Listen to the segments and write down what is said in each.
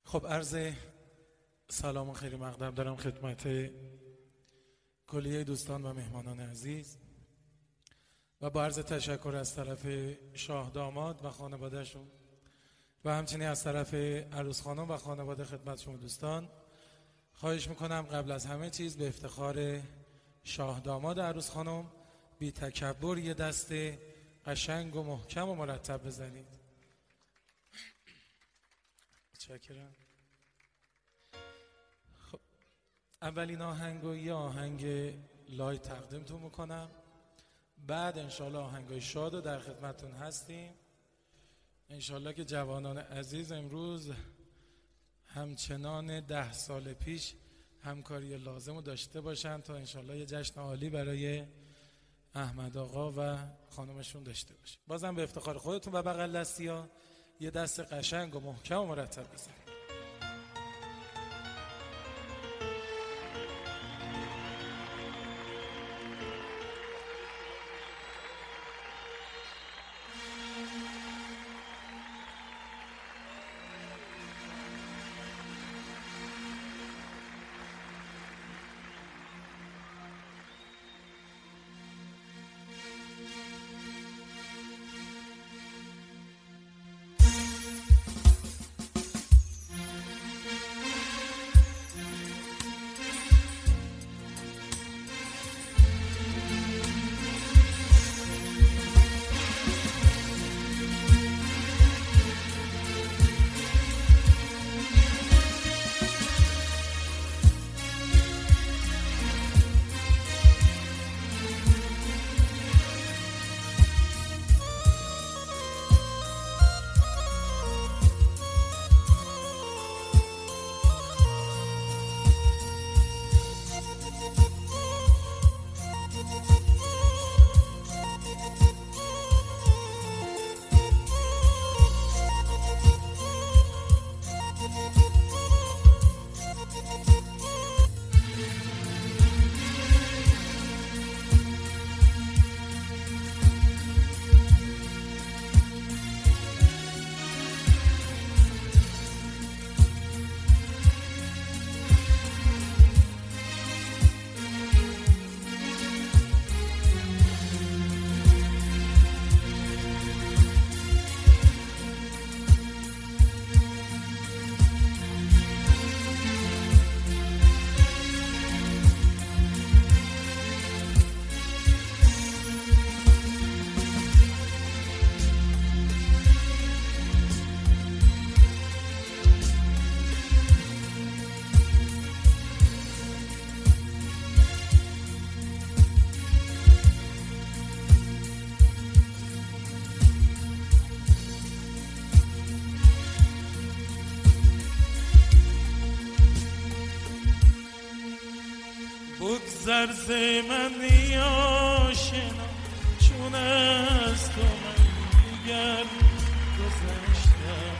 خب عرض سلام و خیر مقدم دارم خدمت کلیه دوستان و مهمانان عزیز و با عرض تشکر از طرف شاه داماد و خانوادهشون و همچنین از طرف عروس خانم و خانواده خدمت شما دوستان خواهش میکنم قبل از همه چیز به افتخار شاه داماد عروس خانم بی تکبر یه دست قشنگ و محکم و مرتب بزنید. متشکرم. خب اولین آهنگ و یه آهنگ لایت تقدیمتون میکنم، بعد انشالله آهنگای شاد و در خدمتون هستیم. انشالله که جوانان عزیز امروز همچنان 10 سال پیش همکاری لازم رو داشته باشن تا انشالله یه جشن عالی برای احمد آقا و خانمشون داشته باشیم. بازم به افتخار خودتون و بغل دستی ها یه دست قشنگ و محکم و مرتب بزنید. بگذر ز من آشنا، چون از تو من دیگر گذشتم،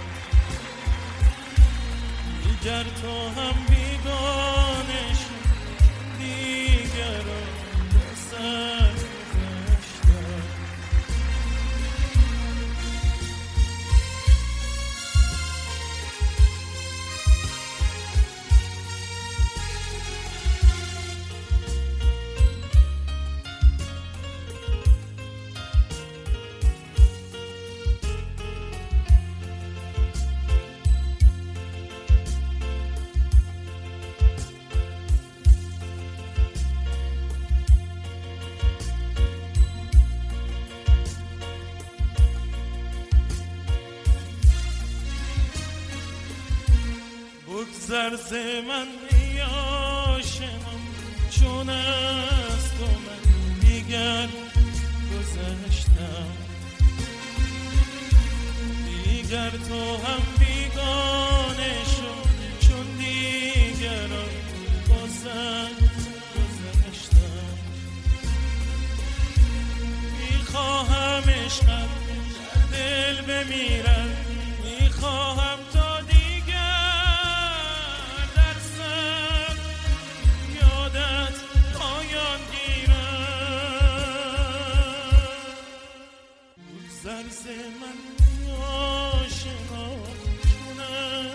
دیگر تو هم بیگانه شد، دیگر با سر گذشتم. بگذر ز من آشنا، چون از تو من دیگر گذشتم، دیگر تو هم بیگانه شد، چون دیگران با سر گذشتم. میخواهم عشقت در دل بمیرد، میخواهم تا بگذر ز من آشنا، چون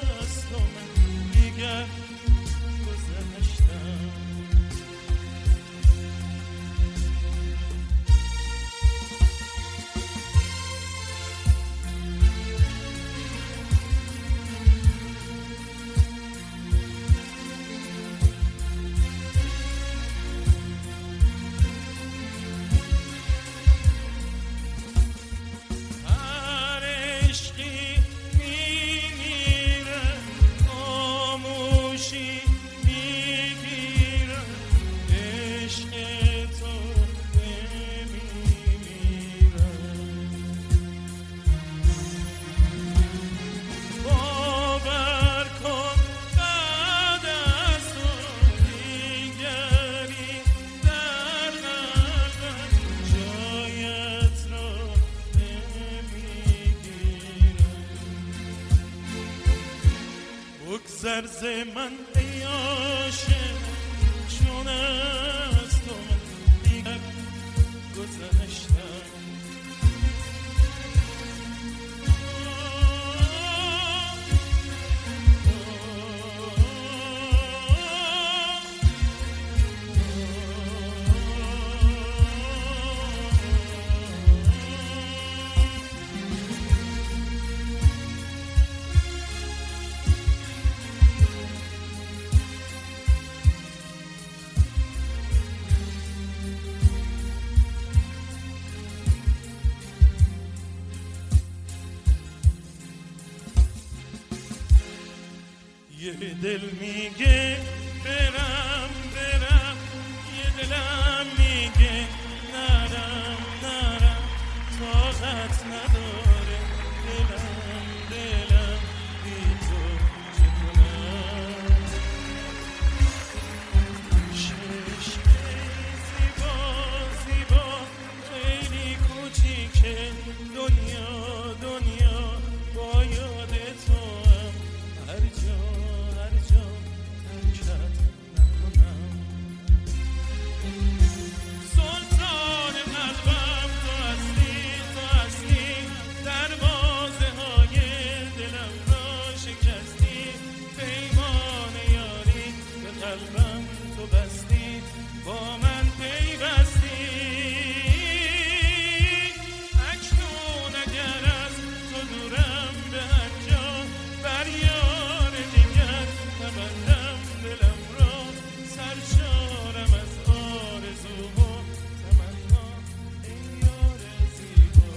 بگذر ز من ای عاشق، چون از تو من دیگر گذشتم. یه دل میگه برم برم، یه دلم میگه نرم نرم، طاقت نداره دلم بی تو چکنم. چشم زیبا زیبا خیلی کوچیکه، دنیا دنیا با یاد تو هم هر جا ترکت نکنم. سلطان قلبم تو هستی دروازه های دلم را شکستی، پیمان یاری به قلبم تو بستی، با من پیوستی. اکنون اگر از تو دورم به هر جا، بر یار دیگر نبندم دلم را، سرشارم از آرزو و تمنا ای یار زیبا.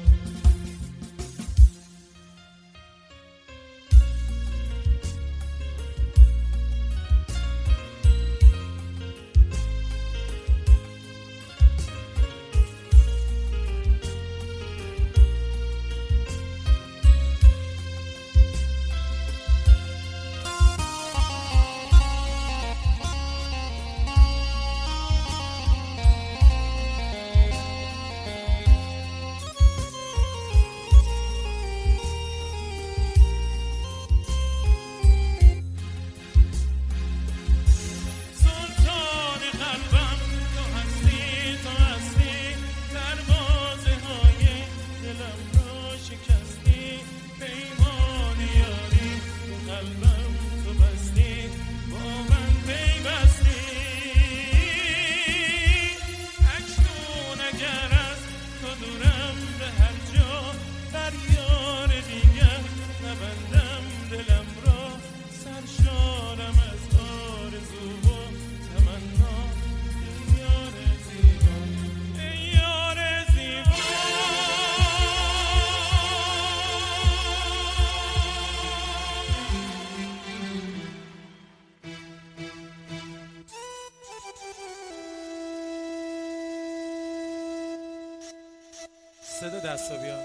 صدا دستا بیاد.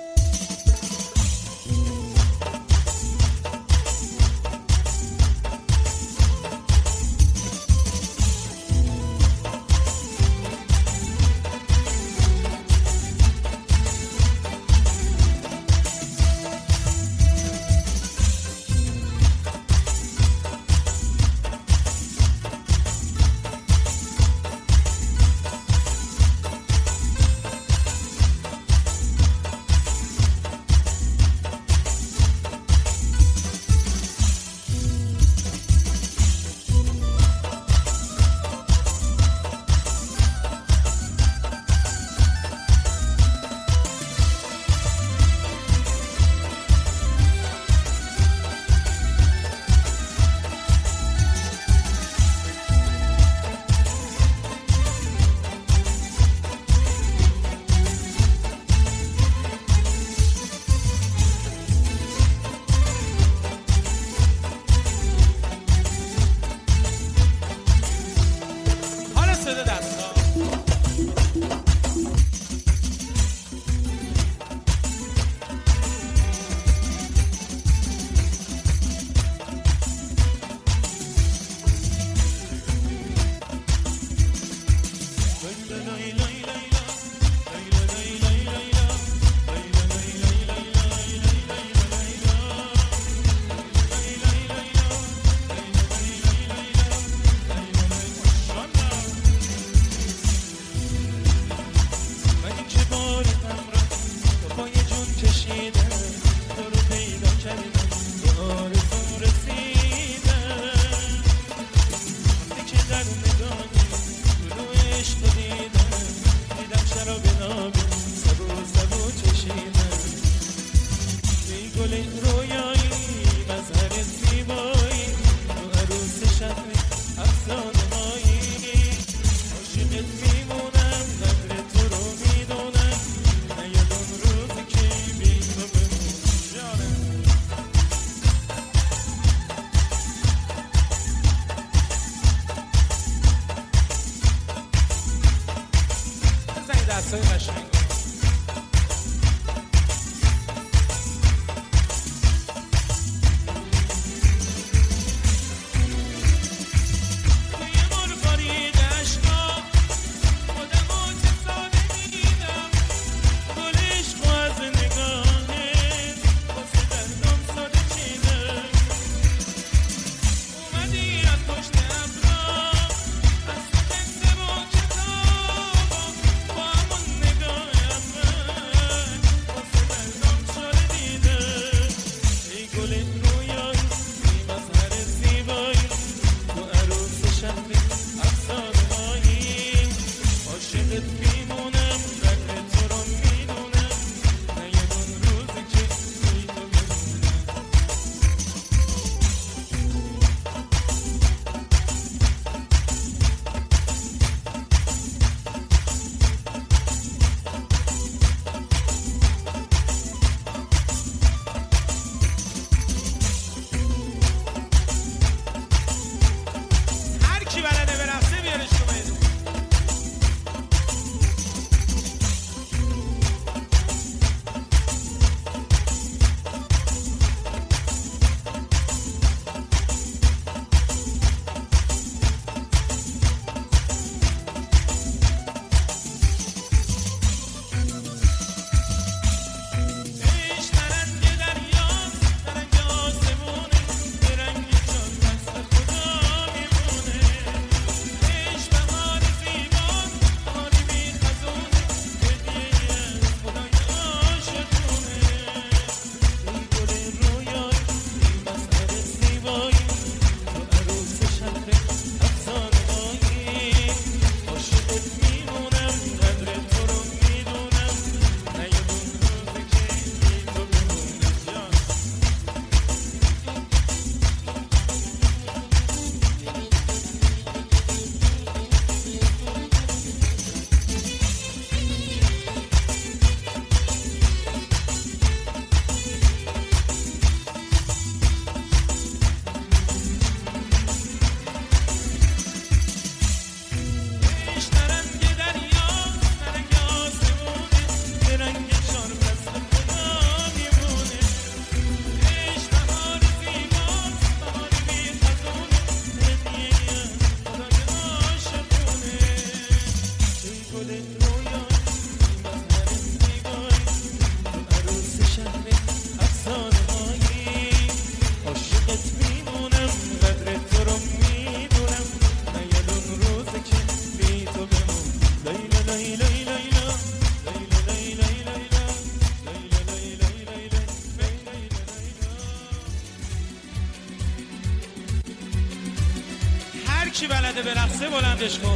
چی بلده به رقصه بلندش کن.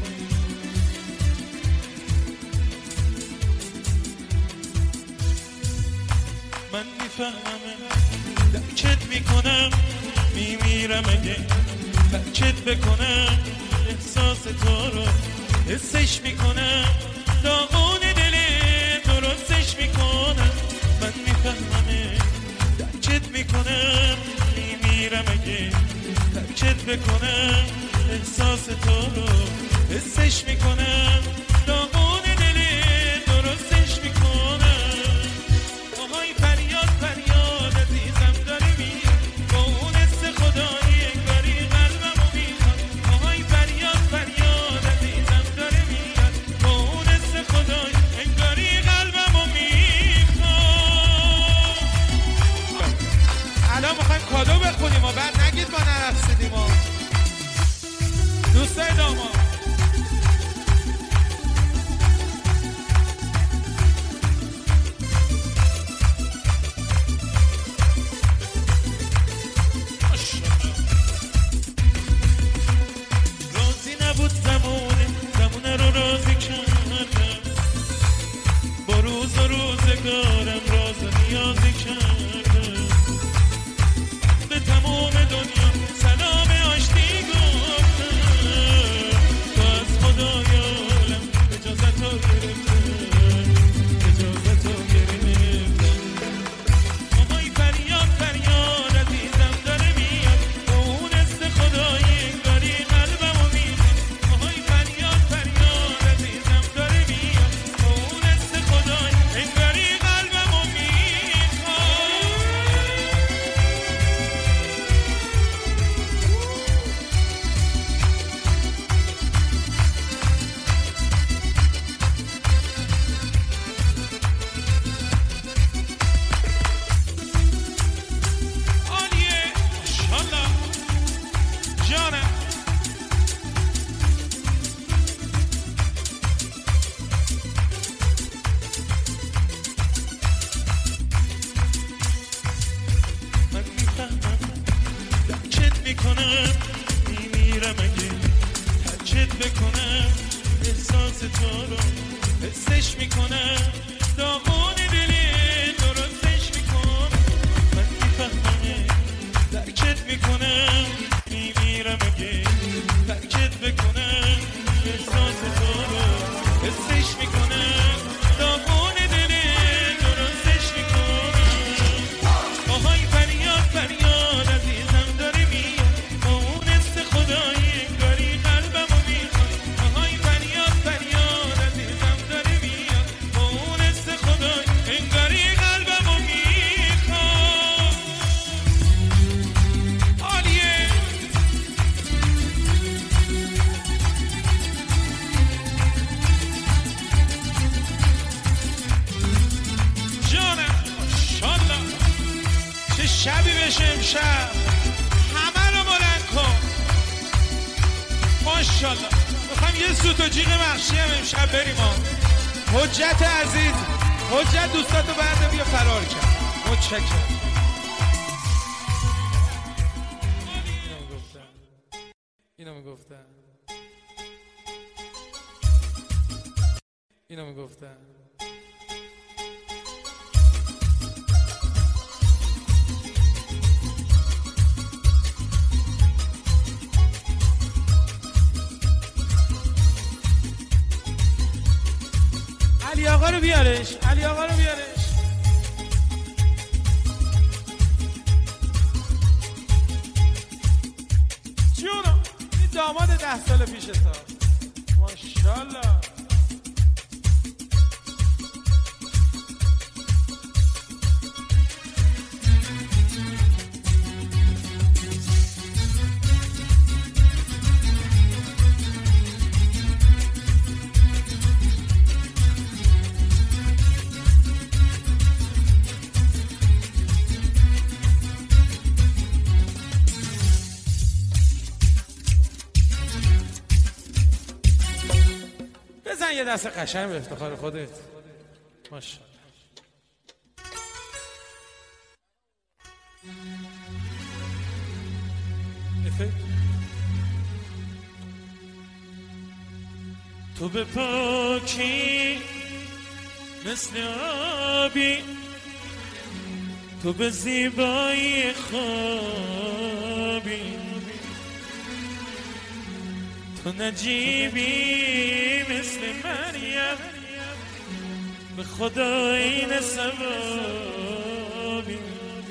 من میفهمم درکت میکنم میمیرم اگه درکت بکنم احساس تو رو حسش میکنم داغون دل درستش میکنم. من میفهمم درکت میکنم میمیرم اگه درکت بکنم احساس تو رو حسش میکنم داغون دل درستش میکنم. آهای فریاد فریاد عزیزم داره میاد با اون حس خدایی انگاری قلبمو میخواد. آهای فریاد فریاد عزیزم داره میاد با اون حس خدایی انگاری قلبمو میخواد. الان میخوایم کادو بخونیم و بعد نگید ما نرقصیدیم. دوستای داماد راضی نبود زمونه رو راضی کردم با روز و روزگارم راز و نیازی کردم به تمام دنیا سلام آشتی گفتم تو از خدایانم اجازت رو گرفتم اجازت رو گرفتم. آهای فریاد فریاد عزیزم داره میاد با اون حس خدایی انگاری قلبمو میخواد. آهای فریاد فریاد عزیزم داره میاد با اون حس خدایی انگاری قلبمو میخواد. عالیه ماشاءالله جانم. من میفهمم درکت میکنم میمیرم اگه درکت بکنم احساس تو رو حسش میکنم داغون دلی درستش میکنم. من میفهمم درکت میکنم میمیرم اگه درکت بکنم احساس تو رو حسش میکنم داغون دلی درستش میکنم. آهای فریاد فریاد عزیزم داره میاد با اون حس خدایی انگاری قلبمو میخواد. آهای فریاد فریاد عزیزم داره میاد با اون حس خدایی انگاری قلبمو میخواد. عالیه جانم ماشاءالله. چه شبی بشه امشب همه رو بلند کن ماشاءالله. میخوایم یه سوت و جیغ مخشی هم امشب بریم ها. حجت عزیز حجت دوستاتو برده بیا فرار کرد. متشکرم. اینو میگفتم علی آقا رو بیارش علی آقا رو بیارش. جونم این داماد 10 سال پیش تا ماشاءالله. بزن یه دست قشنگ به افتخار خودت ماشاءالله. افکت تو به پاکی مثل آبی، تو به زیبایی خوابی، تو نجیبی مثل مریم، به خدا این ثوابی،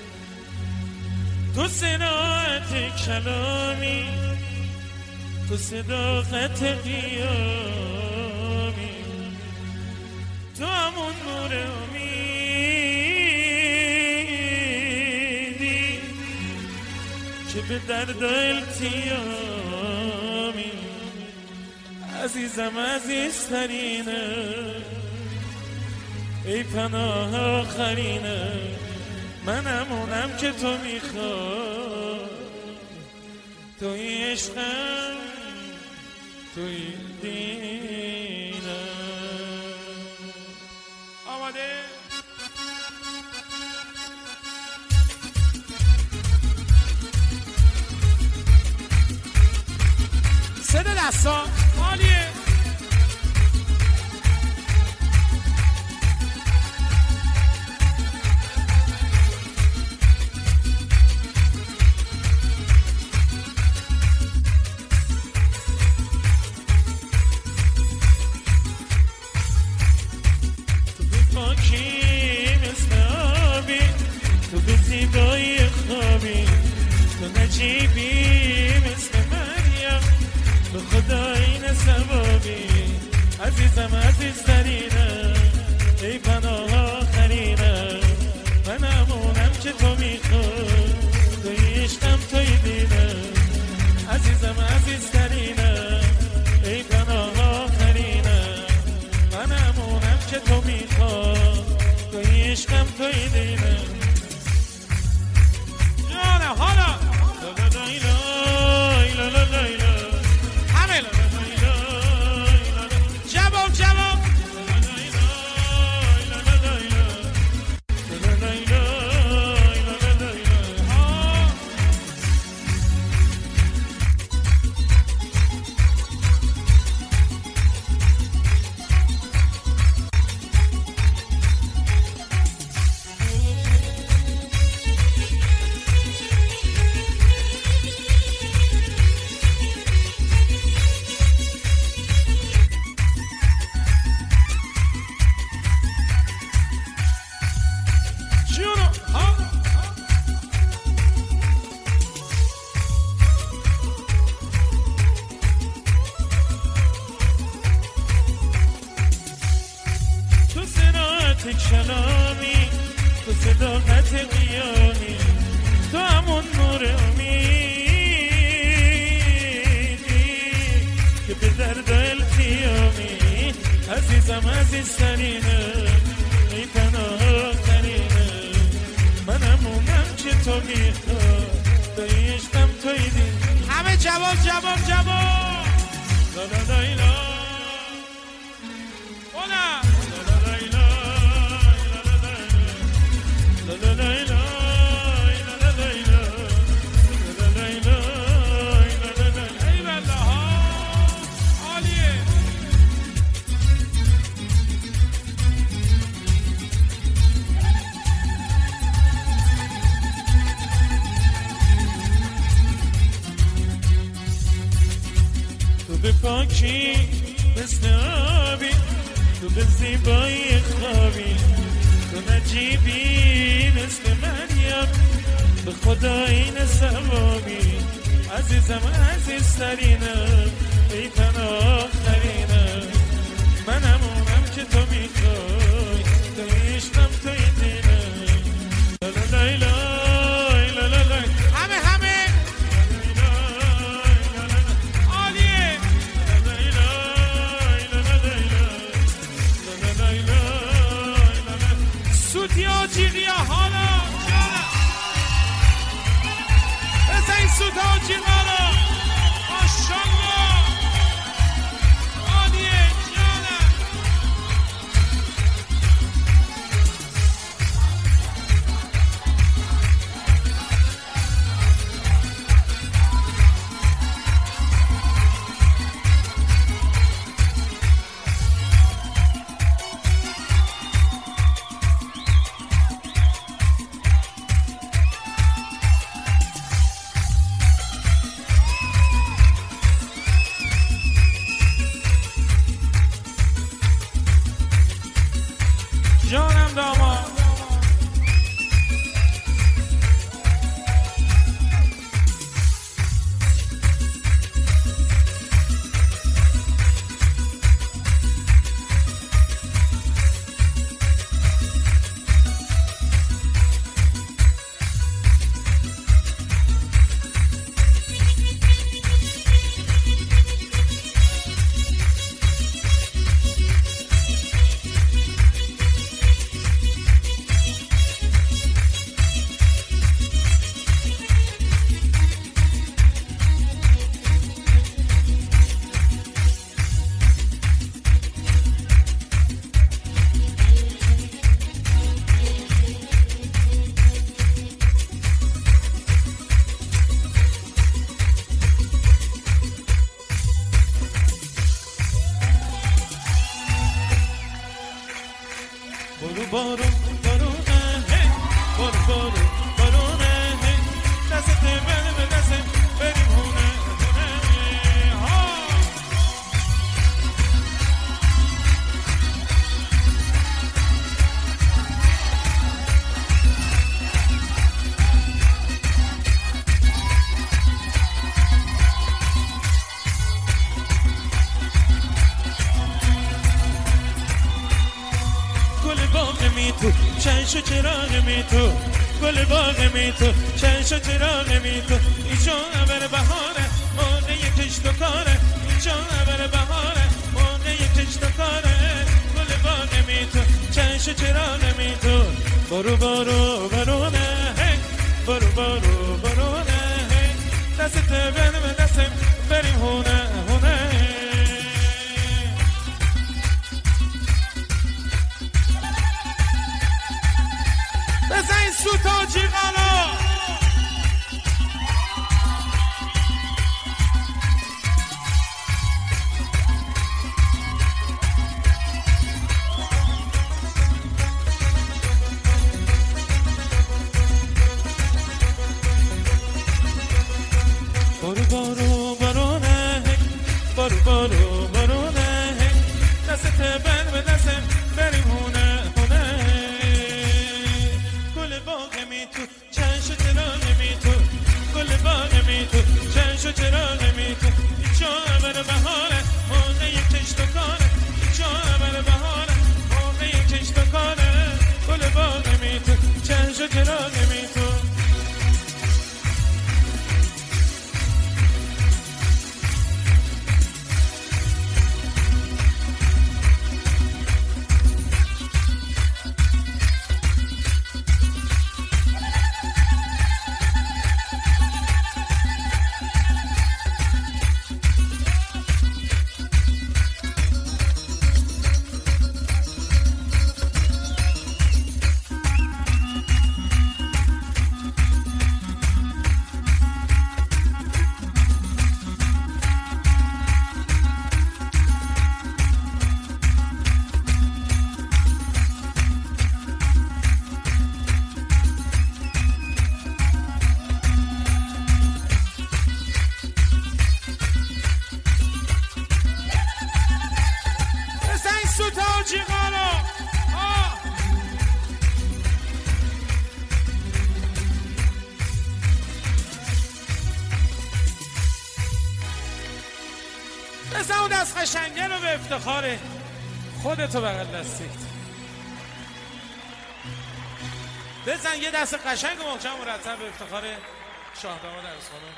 تو صناعت کلامی، تو صداقت قیامی، تو همون نور امیدی که به درد التیامی. عزیزم عزیزترینه، ای پناه آخرینه، منمونم که تو میخوای، توی عشقم، توی دینم. آماده؟ صدا دستا عالیه. تو به پاکی مثل آبی، تو به زیبایی خوابی، تو نجیبی مثل مریم، به خدا این ثوابی. عزیزم عزیزترینم، ای پناه آخرینم، منمونم که تو میخوای، توی عشقم توی دینم. عزیزم عزیزترینم، ای پناه آخرینم، منمونم که تو میخوای، توی عشقم توی دینم. جانم حالا لا لا لا لا لا لا لا همه لا لا لا لا جواب جواب کلامی، تو صداقت قیامی، تو همون نور امیدی که به درد التیامی. عزیزم عزیزترینه، ای پناه آخرینه، منمونم که تو میخوای، توی عشقم توی دین. همه جواب جواب جواب لا لا لا لا تو به پاکی مثل آبی، تو به زیبایی خوابی، تو نجیبی مثل مریم، به خدا این ثوابی. عزیزم عزیزترینم، ای پناه آخرینم، منمونم که تو میخوای، توی عشقم توی دینم. لا لا لا لا لا لا همه سوتیا جیغیا حالا جانم بزن این سوتا و جیغالا ماشالله عالیه جانم. بارو بارونه بارو بارو بارونه دست بریم به دست بریم هونه هونه ها گل باغ می تو چنش و چراغ می تو گل باغ می تو چنش و چراغ می تو اینجا اول بهاره موقع کشت و کاره اینجا اول بهاره موقع کشت و کاره گل باغ می تو چنش و چراغ می تو برو برو برونه برو برو برونه دست بریم دست بریم هونه هونه بزن سوتا جیغانا بارو بارو بارونه بارو بارو بارونه دست بر به دست بریم هونه هونه گل باغ می تو چنش و چراغ می تو گل باغ می تو چنش و چراغ می تو اینجا اول بهاره موقع کشت و کاره اینجا اول بهاره موقع کشت و کاره گل باغ می تو چنش و چراغ می تو بزن اون دست قشنگه رو به افتخار خودتو بغل دستید بزن یه دست قشنگ و محکم مرتب به افتخار شاهداماد عروس خانم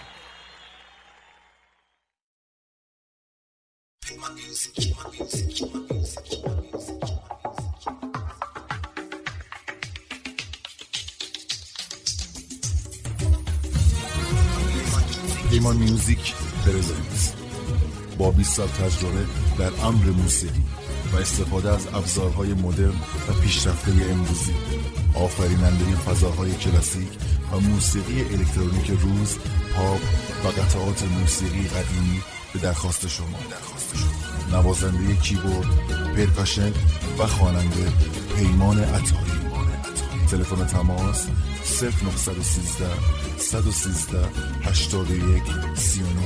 پیمان میوزیک پرزنس با 20 سال تجربه در امر موسیقی و استفاده از ابزارهای مدرن و پیشرفته امروزی، آفریننده فضاهای کلاسیک و موسیقی الکترونیک روز، پاپ و قطعات موسیقی قدیمی به درخواست شما. نوازنده کیبورد، پرکاشن و خواننده پیمان عطاری. تلفن تماس 0913 113 81 39.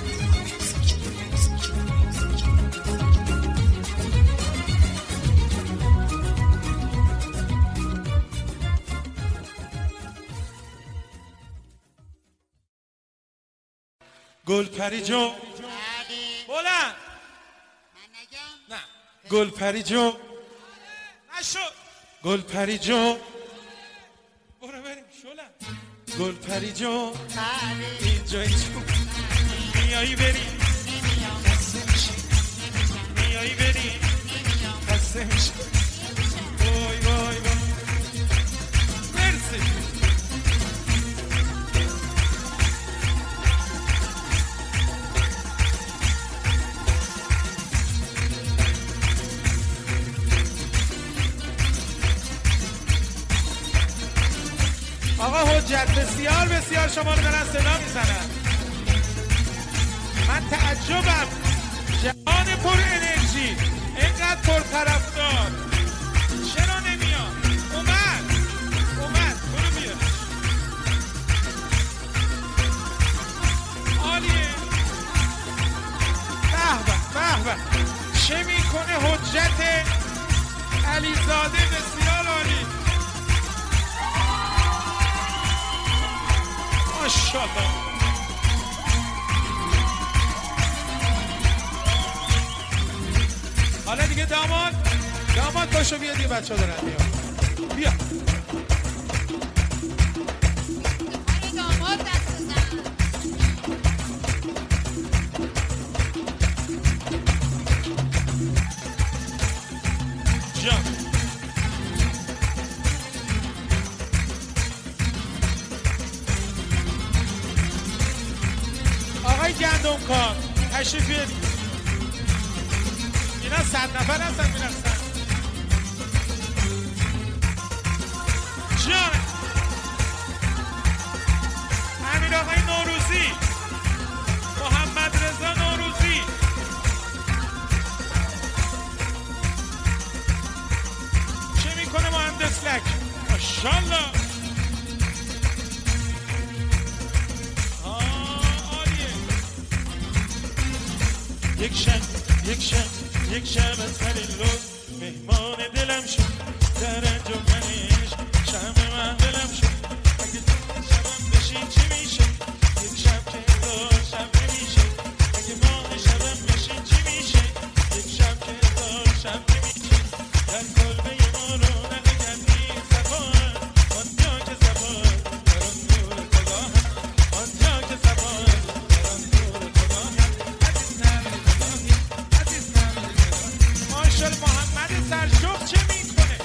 گلپری جو بلند نه گلپری جو نشد گلپری جو برو بریم شلم گلپری جو اینجا میایی بریم میایی بریم خسته میشه وای وای وای مرسی آقا حجت بسیار بسیار شما رو دارن صدا میزنن من تعجبم جهان پر انرژی اینقدر پر طرفدار چرا نمیاد به چه میکنه حجت علیزاده، بسیار عالی، ماشاءالله. حالا دیگه داماد باشو بیا دیگه، بچه ها دارن بیا داماد دست بزن. جان آقای گندم کار تشریف بیارید. اینا 100 نفر هستن میرفتن. جان امیر آقای نوروزی، محمد رضا نوروزی، چه میکنه مهندس لک، ماشاءالله. عالیه. یک شب از ترین روز مهمان دلم شد، در انجمنش شب من دلم شد. اگه شبم بشین چی میشه؟ یک شب که هزار شب نمیشه. اگه ماه شبم بشین چی میشه؟ یک شب که هزار شب نمیشه. در کلبه ما رو نگردی صفان، آنجا که صفان در آن نور خدا هست، آنجا که صفان در آن نور خدا هست. عزیز نمی خدایی، عزیز نمی خدایی. ماشاءالله محمد سرشوق چه میکنه؟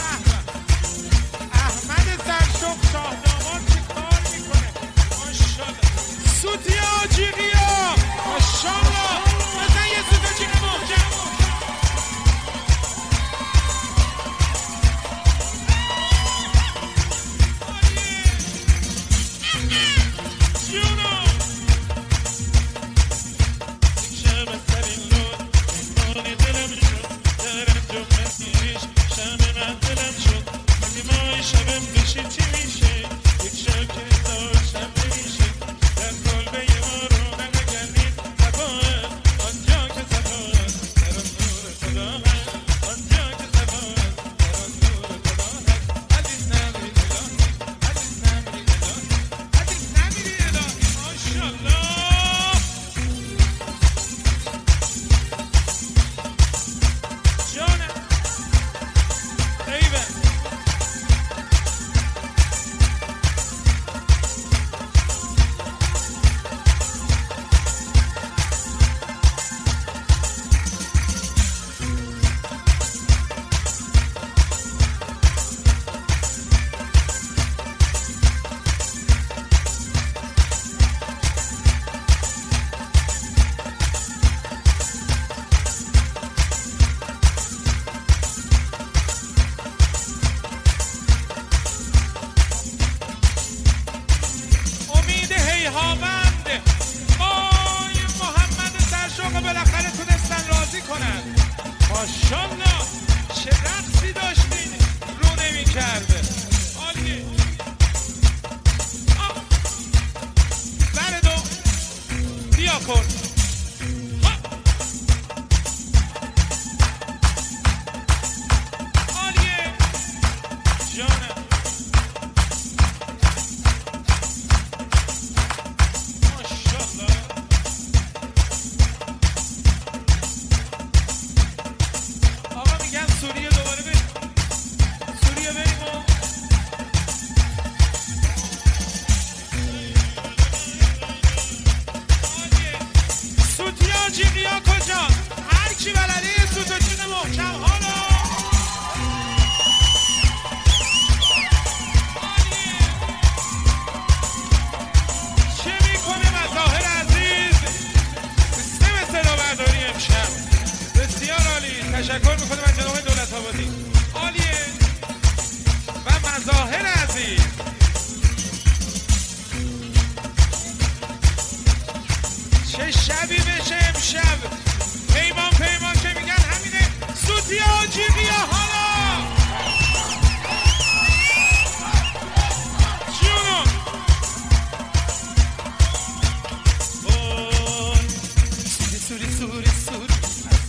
احمد سرشوق شاهدامان چه کار میکنه؟ ماشاءالله. سوتی آجیقیا، ماشاءالله. بزن یه سوت آجیق محکم. جونو یک شب از ترین روز مهمان دلم شد، در انجمنش شب من دلم شد. اگه ماه شبم بشین چی میشه؟ یک شب که هزار شب نمیشه. در کلبه ما رو نگردید صفان، آنجا که صفان در آن نور خدا هست، آنجا که صفان در آن نور خدا هست. عزیز نمیری الهی، عزیز نمیری الهی، عزیز نمیری الهی. ماشاءالله. جانم ایوه امید هیهامند، آی محمد سرشوق بالاخره تونستن راضی کنن. ماشاءالله چه رقصی داشتین، رو نمی کرده. عالیه. بردو بیا کن. عالیه. جانم ماشاءالله. آقا میگن سوریه دوباره بریم، سوریه بریم و عالیه. سوتی آجیقیا کجا؟ هر کی بلده یه سوت و جون محکم. حالا عالیه. چه میکنه مظاهر عزیز؟ سیستم صدا برداری امشب بسیار عالی. تشکر میکنم از جناب دولت آبادی. عالیه. و مظاهر عزیز چه شبی بشه امشب. پیمان که میگن همینه. سوتی آجیقیا. حالا جونو وای. سوری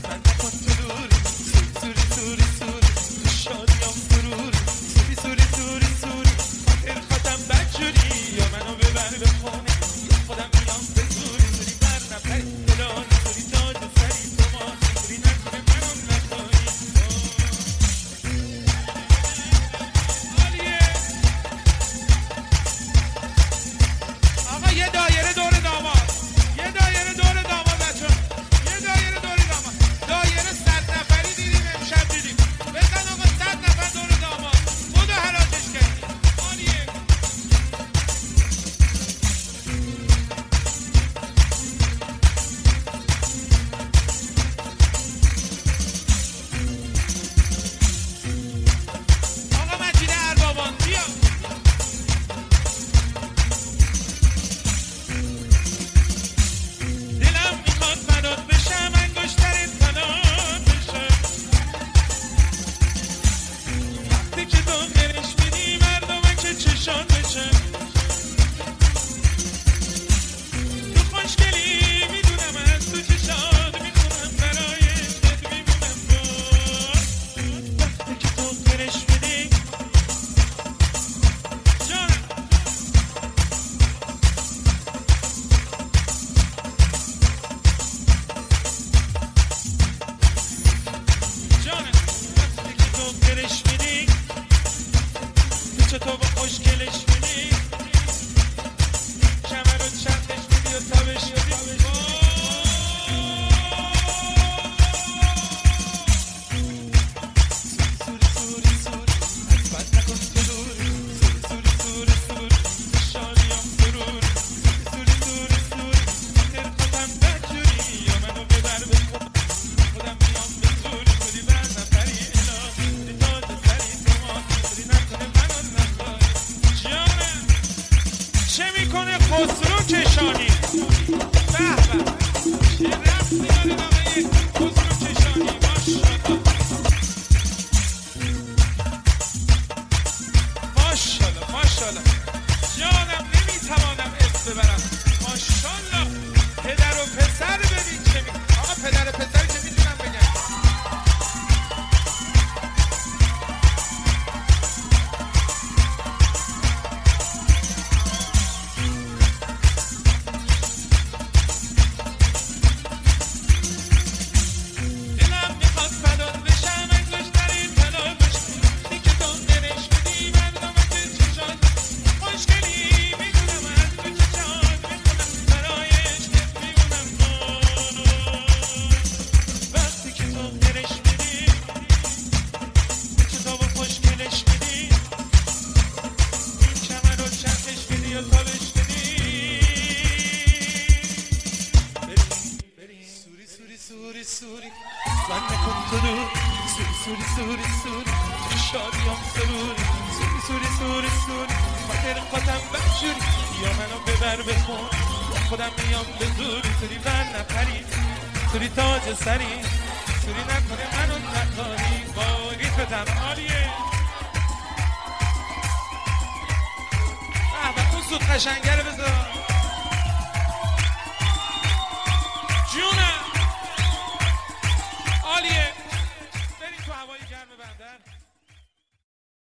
پدر و پسر ببین چه می آقا پدر و پسر چه میتونم بگم سوری من نکن تو دور سوری شادیام سروری سوری من دل خودم بجوری یا منو ببر بخون خودم میام به زوری سوری بر نپری سوری تاج سری سوری نکنه منو نکاری باقی فتم عالیه اون سود قشنگه رو بذار